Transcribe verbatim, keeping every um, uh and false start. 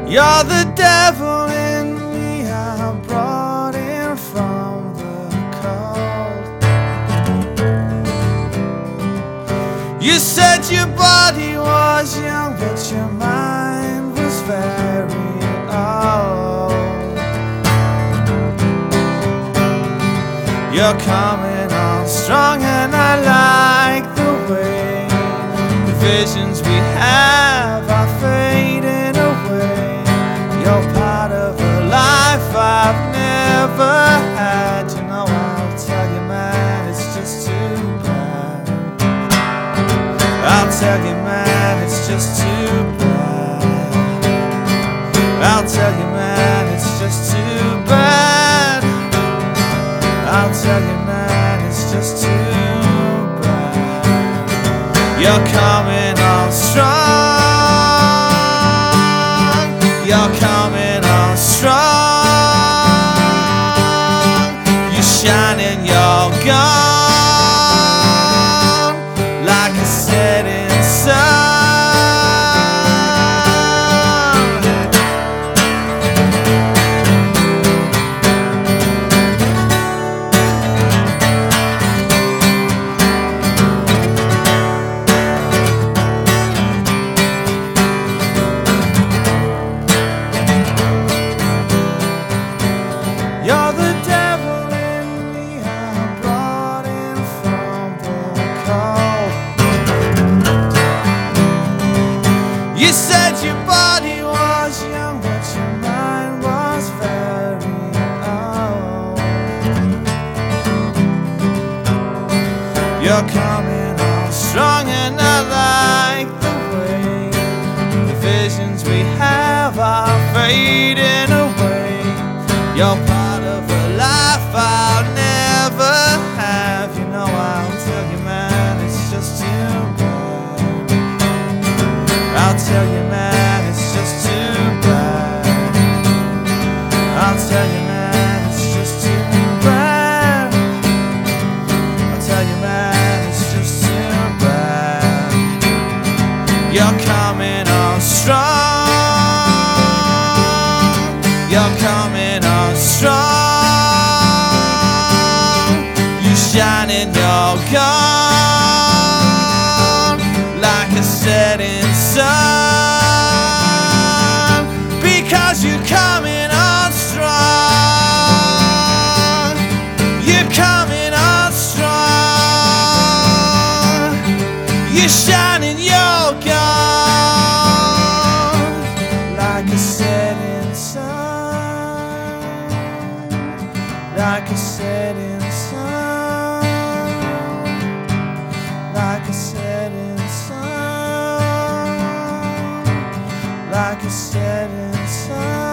You're the devil in me, I brought in from the cold. You said your body was young, but your mind was very old. You're coming on strong, and I like the way the visions we have are fading away. You're part of a life I've never had. You know, I'll tell you, man, it's just too bad. I'll tell you, man, it's just too bad. I'll tell you, man, it's just too bad. I'll tell you, man, it's just too bad. You're coming on strong. You're coming on strong. You're shining your gun like a setting sun. You're the devil in me, I brought in from the cold. You said your body was young, but your mind was very old. You're coming on strong, and I like the way the visions we have are fading away. You're part of a life I'll never have. You know, I'll tell you, man, it's just too bad. I'll tell you, man, it's just too bad. I'll tell you, man, it's just too bad. I'll tell you, man, it's just too bad. You're coming on strong. You're coming on strong. You're shining your gun like a setting sun. Because you're coming on strong. You're coming on strong. You're shining your gun like a setting sun. Like a setting sun. Like a setting sun. Like a setting sun.